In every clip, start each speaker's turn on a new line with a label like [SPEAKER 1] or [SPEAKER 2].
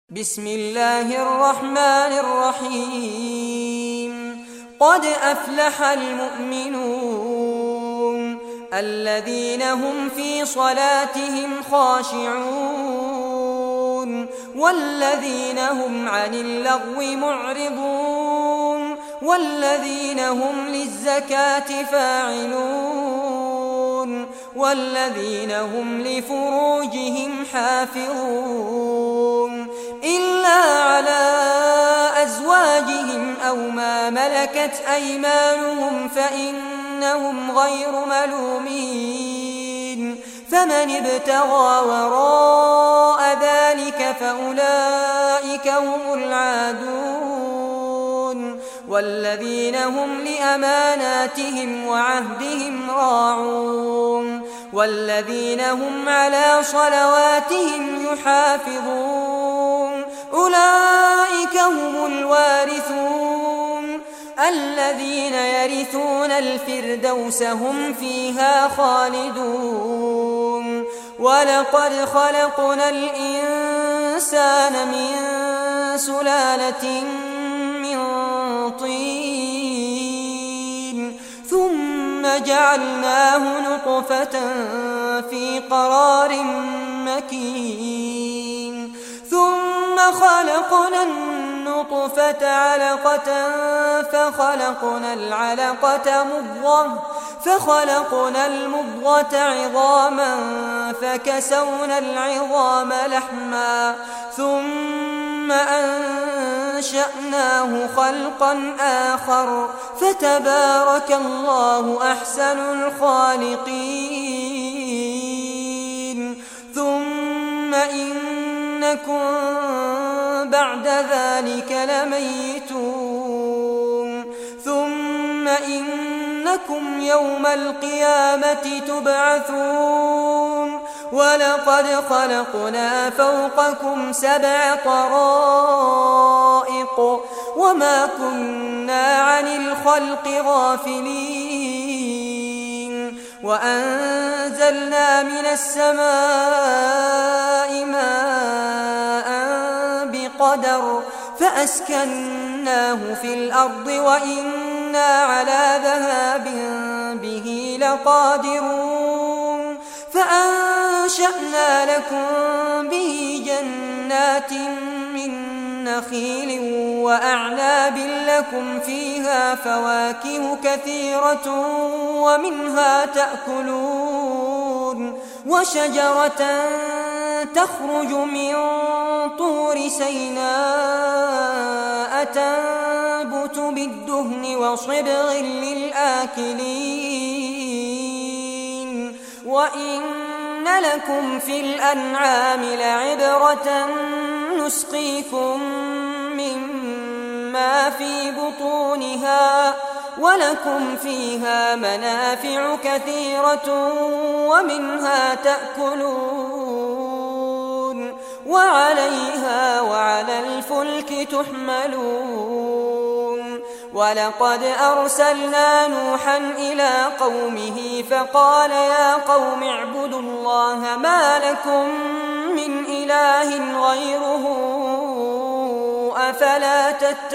[SPEAKER 1] بسم الله الرحمن الرحيم قد أفلح المؤمنون الذين هم في صلاتهم خاشعون والذين هم عن اللغو معرضون والذين هم للزكاة فاعلون والذين هم لفروجهم حافظون إلا على أزواجهم أو ما ملكت أيمانهم فإنهم غير ملومين فمن ابتغى وراء ذلك فأولئك هم العادون والذين هم لأماناتهم وعهدهم راعون والذين هم على صلواتهم يحافظون أولئك هم الوارثون الذين يرثون الفردوس هم فيها خالدون ولقد خلقنا الإنسان من سلالة من طين ثم جعلناه نطفة في قرار مكين ثم خلقنا النطفة علقة فخلقنا العلقة مضغة فخلقنا المضغة عظاما فكسونا العظام لحما ثم أنشأناه خلقا آخر فتبارك الله أحسن الخالقين ثم إنكم بعد ذلك لميتون ثم إنكم يوم القيامة تبعثون ولقد خلقنا فوقكم 7 طرائق وما كنا عن الخلق غافلين وأنزلنا من السماء ماء بقدر فأسكناه في الأرض وإنا على ذهاب به لقادرون فأنشأنا لكم به جنات من نخيل وأعناب لكم فيها فواكه كثيرة ومنها تأكلون وشجرة تخرج من طور سيناء تنبت بالدهن وصبغ للآكلين وإن لكم في الأنعام لعبرة نسقيكم مما في بطونها ولكم فيها منافع كثيرة ومنها تأكلون وعليها وعلى الفلك تحملون ولقد أرسلنا نوحا إلى قومه فقال يا قوم اعبدوا الله ما لكم من إله غيره أفلا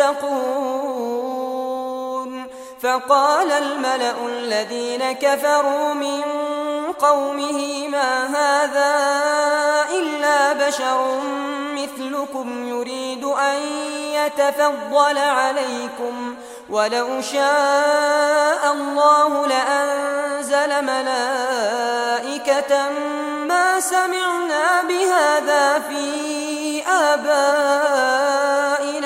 [SPEAKER 1] تتقون فقال الملأ الذين كفروا من قومه ما هذا إلا بشر مثلكم يريد أن يتفضل عليكم ولو شاء الله لأنزل ملائكة ما سمعنا بهذا في آبائنا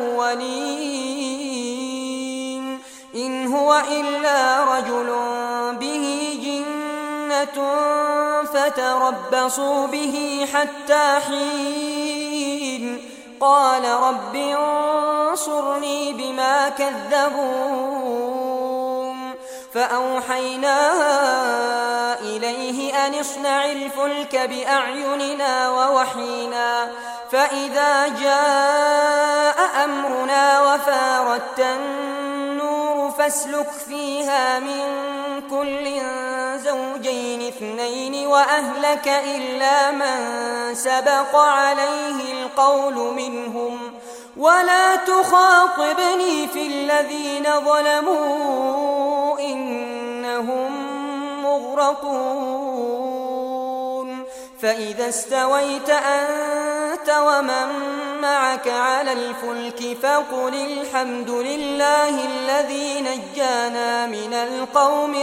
[SPEAKER 1] الأولين إن هو إلا رجل به جنة فتربصوا به حتى حين قال رب انصرني بما كذبون فأوحينا إليه أن اصنع الفلك بأعيننا ووحينا فإذا جاء أمرنا وفارت النور فاسلك فيها من كل زوجين اثنين وأهلك إلا من سبق عليه القول منهم ولا تخاطبني في الذين ظلموا إنهم مغرقون فإذا استويت أنت ومن معك على الفلك فقل الحمد لله الذي نجانا من القوم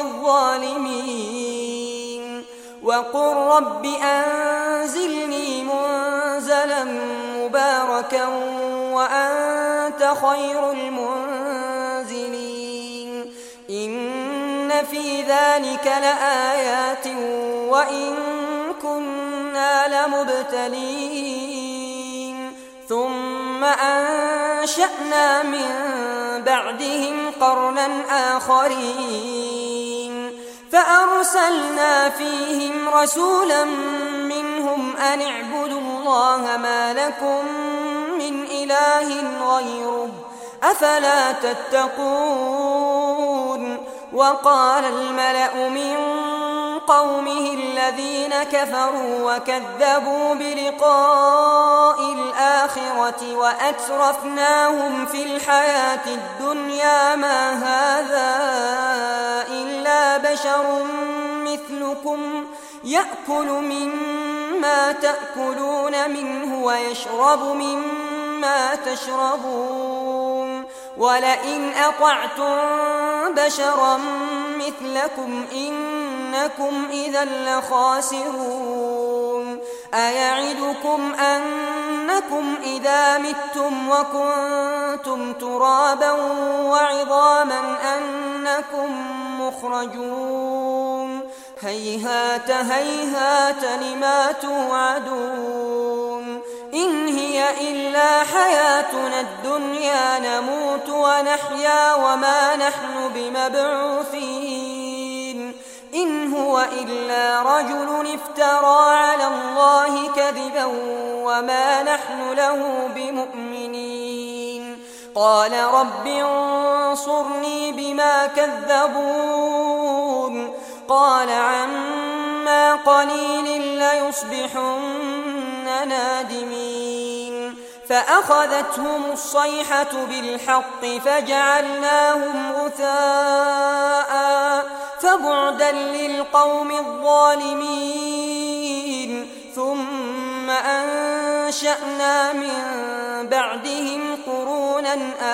[SPEAKER 1] الظالمين وقل رب أنزلني منزلا مباركا وأنت خير المنزلين إن في ذلك لآيات وإن كنا لمبتلين ثم أنشأنا من بعدهم قرنا آخرين فأرسلنا فيهم رسولا منهم أن اعبدوا الله ما لكم من إله غيره أفلا تتقون وقال الملأ من قومه الذين كفروا وكذبوا بلقاء الآخرة وأترفناهم في الحياة الدنيا ما هذا إلا بشر مثلكم يأكل مما تأكلون منه ويشرب مما تشربون ولئن أطعتم بشرا مثلكم إنكم إذا لخاسرون أيعدكم أنكم إذا متم وكنتم ترابا وعظاما أنكم مخرجون هيهات هيهات لما توعدون إن هي إلا حياتنا الدنيا نموت ونحيا وما نحن بمبعوثين إن هو إلا رجل افترى على الله كذبا وما نحن له بمؤمنين قال رب انصرني بما كذبون قال عما قليل ليصبحن نادمين فأخذتهم الصيحة بالحق فجعلناهم غثاء فبعدا للقوم الظالمين ثم أنشأنا من بعدهم قرونا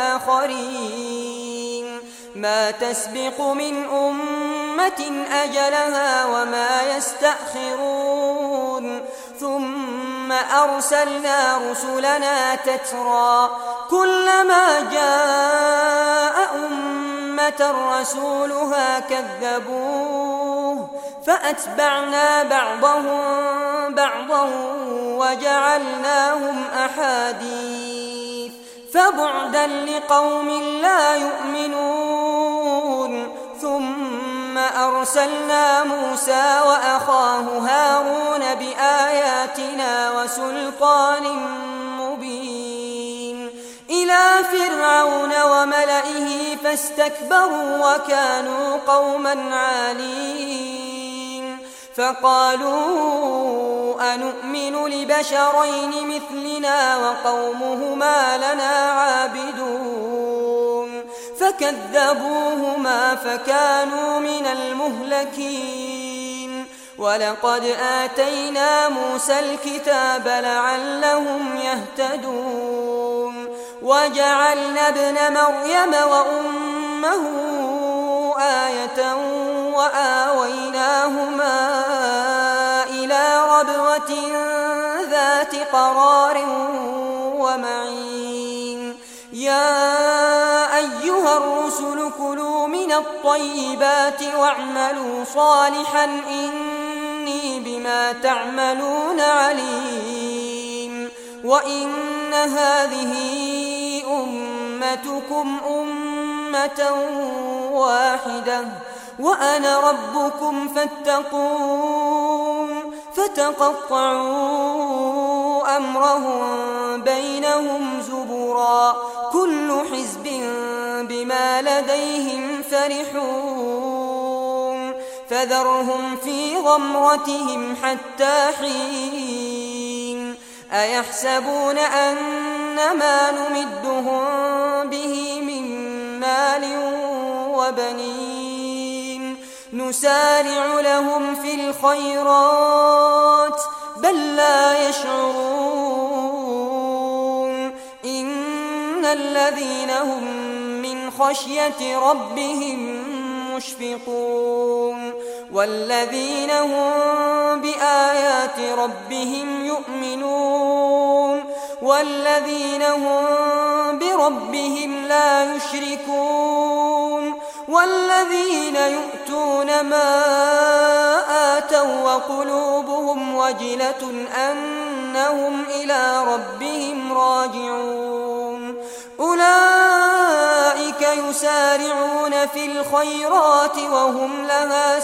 [SPEAKER 1] آخرين ما تسبق من أمة أجلها وما يستأخرون ثم أرسلنا رسلنا تترى كلما جاء أمة رسولها كذبوه فأتبعنا بعضهم بعضا وجعلناهم أحاديث فبعدا لقوم لا يؤمنون ثم أرسلنا موسى وأخاه هارون بآياتنا وسلطان مبين إلى فرعون وملئه فاستكبروا وكانوا قوما عالين فقالوا أنؤمن لبشرين مثلنا وقومهما لنا عابدون فكذبوهما فكانوا من المهلكين ولقد آتينا موسى الكتاب لعلهم يهتدون وجعلنا ابن مريم وأمه آية وآويناهما إلى ربوة ذات قرار ومعين يا أيها الرسل كلوا من الطيبات واعملوا صالحا إني بما تعملون عليم وإن هذه أمتكم أمة واحدة وأنا ربكم فاتقون فتقطعوا أمرهم بينهم زبرا كل حزب بما لديهم فرحون فذرهم في غمرتهم حتى حين أيحسبون أن ما نمدهم به من مال وبنين نسارع لهم في الخيرات بل لا يشعرون إن الذين هم من خشية ربهم مشفقون والذين هم بآيات ربهم يؤمنون والذين هم بربهم لا يشركون والذين يؤتون ما آتوا وقلوبهم وجلة أنهم إلى ربهم راجعون أولئك يسارعون في الخيرات وهم لها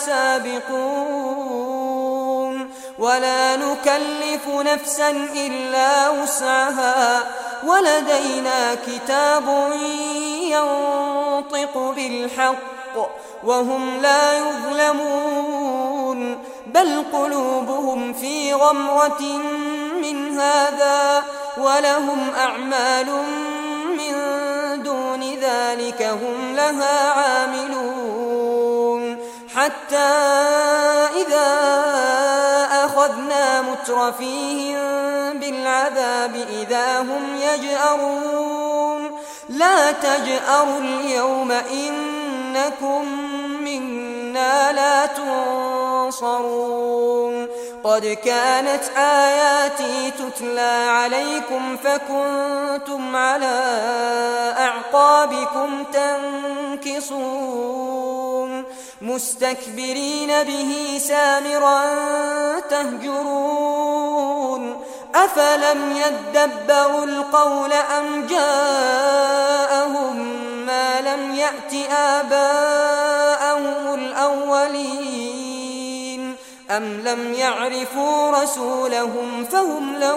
[SPEAKER 1] سابقون ولا نكلف نفسا إلا وسعها ولدينا كتاب ينطق بالحق وهم لا يظلمون بل قلوبهم في غمرة من هذا ولهم أعمال من دون ذلك هم لها عاملون حتى إذا أخذنا مترفيهم بالعذاب إذا هم يجأرون لا تجأروا اليوم إنكم منا لا تنصرون قد كانت آياتي تتلى عليكم فكنتم على أعقابكم تنكصون مستكبرين به سامرا تهجرون أفلم يدبروا القول أم جاءهم ما لم يأت آباءهم الأولين أم لم يعرفوا رسولهم فهم له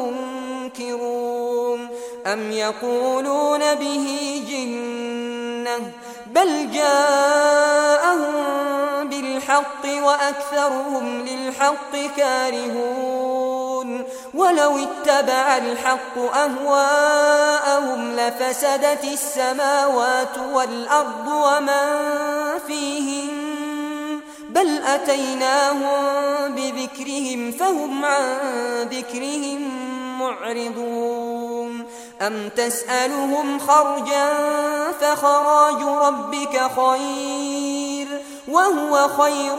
[SPEAKER 1] منكرون أم يقولون به جنة بل جاءهم بالحق وأكثرهم للحق كارهون ولو اتبع الحق أهواءهم لفسدت السماوات والأرض ومن فيهن بل أتيناهم بذكرهم فهم عن ذكرهم معرضون أم تسألهم خرجا فخراج ربك خير وهو خير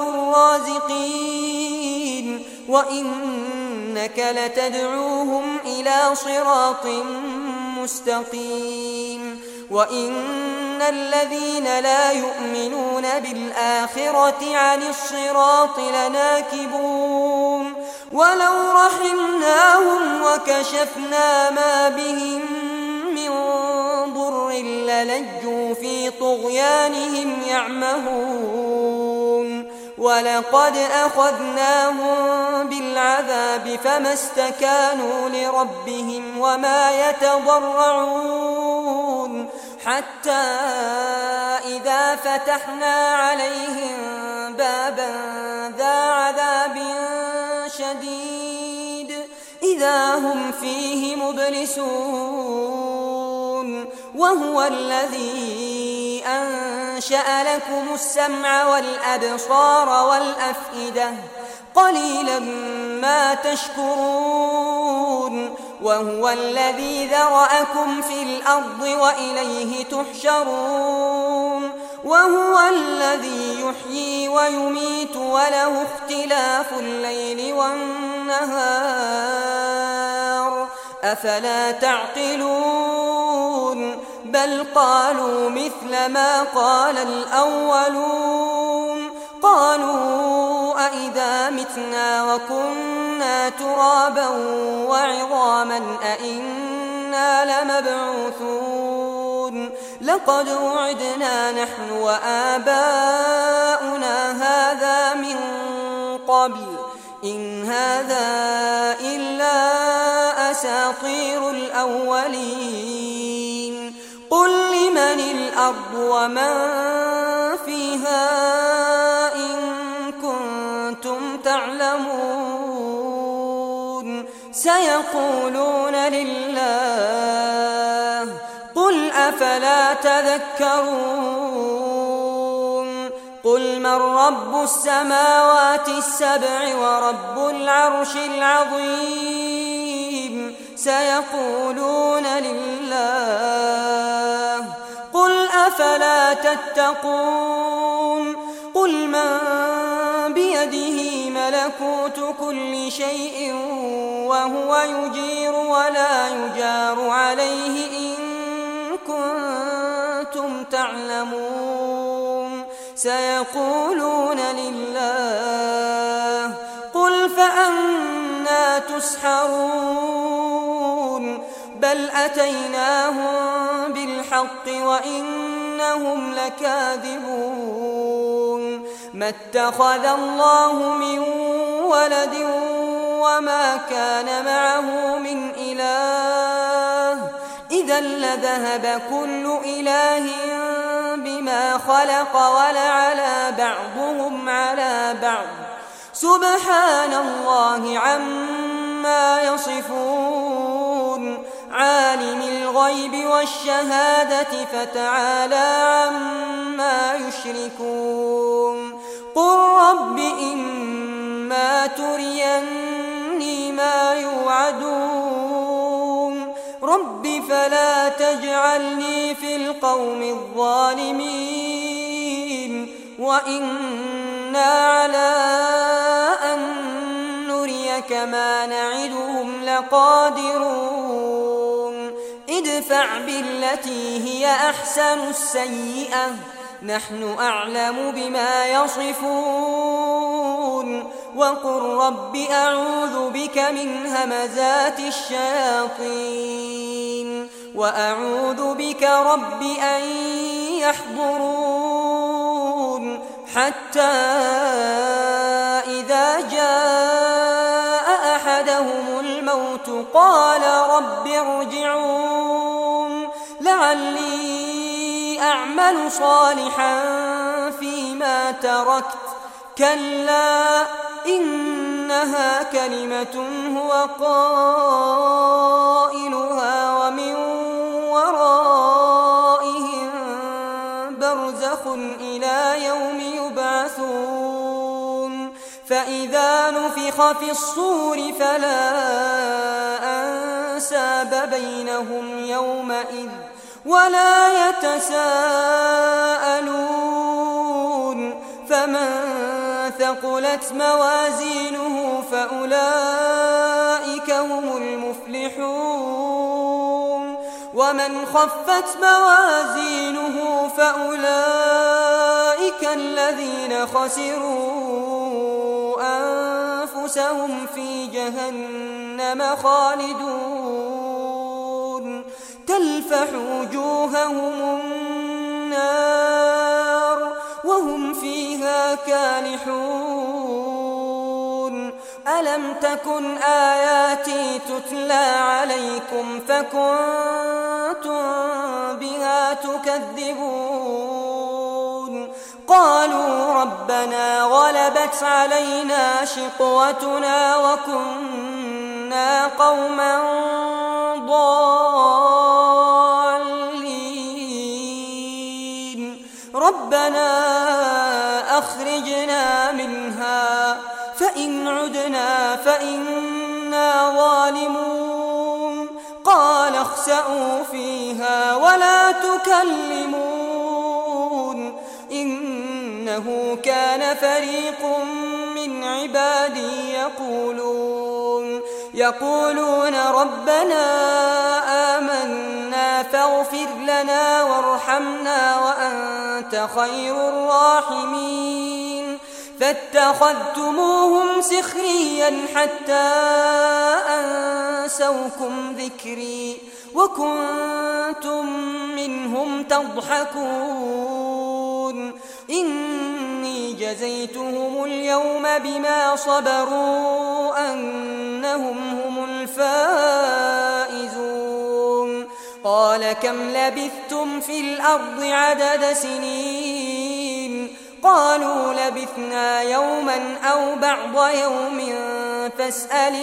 [SPEAKER 1] الرازقين وإنك لتدعوهم إلى صراط مستقيم وإن الذين لا يؤمنون بالآخرة عن الصراط لناكبون ولو رحمناهم وكشفنا ما بهم من ضر للجوا في طغيانهم يعمهون ولقد أخذناهم بالعذاب فما استكانوا لربهم وما يتضرعون حتى إذا فتحنا عليهم بابا ذا عذاب شديد إذا هم فيه مبلسون وهو الذي أنشأ لكم السمع والأبصار والأفئدة قليلا ما تشكرون وهو الذي ذرأكم في الأرض وإليه تحشرون وهو الذي يحيي ويميت وله اختلاف الليل والنهار أفلا تعقلون بل قالوا مثل ما قال الأولون قالوا أئذا متنا وكنا ترابا وعظاما أئنا لمبعوثون لقد وعدنا نحن وآباؤنا هذا من قبل إن هذا إلا أساطير الأولين قل لمن الأرض ومن فيها إن تعلمون سيقولون لله قل أفلا تذكرون قل من رب السماوات السبع ورب العرش العظيم سيقولون لله قل أفلا تتقون قل من بيده ملكوت كل شيء وهو يجير ولا يجار عليه إن كنتم تعلمون سيقولون لله قل فأنى تسحرون بل أتيناهم بالحق وإنهم لكاذبون ما اتخذ الله من ولد وما كان معه من إله إذا لذهب كل إله بما خلق ولعلى بعضهم على بعض سبحان الله عما يصفون عالم الغيب والشهادة فتعالى عما يشركون قل رب إما تريني ما يوعدون رب فلا تجعلني في القوم الظالمين وإنا على أن نريك ما نعدهم لقادرون ادفع بالتي هي أحسن السيئة نحن أعلم بما يصفون وقل رب أعوذ بك من همزات الشياطين وأعوذ بك رب أن يحضرون حتى إذا جاء أحدهم الموت قال رب ارجعون لعلي أعمل صالحا فيما تركت كلا إنها كلمة هو قائلها ومن ورائهم برزخ إلى يوم يبعثون فإذا نفخ في الصور فلا أنساب بينهم يومئذ ولا يتساءلون فمن ثقلت موازينه فأولئك هم المفلحون ومن خفت موازينه فأولئك الذين خسروا أنفسهم في جهنم خالدون تلفح وجوههم النار وهم فيها كالحون ألم تكن آياتي تتلى عليكم فكنتم بها تكذبون قالوا ربنا غلبت علينا شقوتنا وكنا قوما ضالين ربنا أخرجنا منها فإن عدنا فإنا ظالمون قال اخسئوا فيها ولا تكلمون إنه كان فريق من عبادي يقولون ربنا آمنا فاغفر لنا وارحمنا وأنت خير الراحمين فاتخذتموهم سخريا حتى أنسوكم ذكري وكنتم منهم تضحكون إني جزيتهم اليوم بما صبروا أنهم هم الفائزون قال كم لبثتم في الأرض عدد سنين قالوا لبثنا يوما أو بعض يوم فاسأل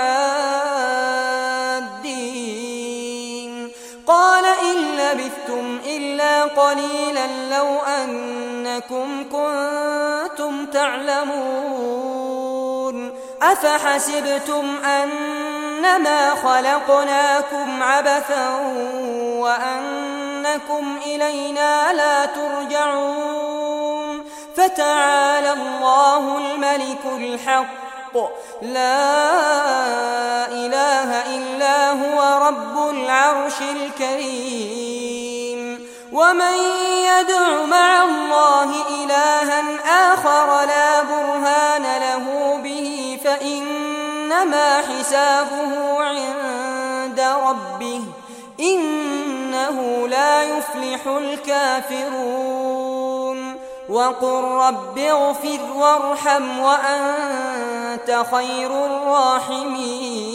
[SPEAKER 1] العادين قال إن لبثتم إلا قليلا لو أنكم كنتم تعلمون أفحسبتم أنما خلقناكم عبثا وأنكم إلينا لا ترجعون فتعالى الله الملك الحق لا إله إلا هو رب العرش الكريم ومن يدع مع الله إلها آخر لا برهان له به فإنما حسابه عند ربه إنه لا يفلح الكافرون وقل رب اغفر وارحم وأنت خير الراحمين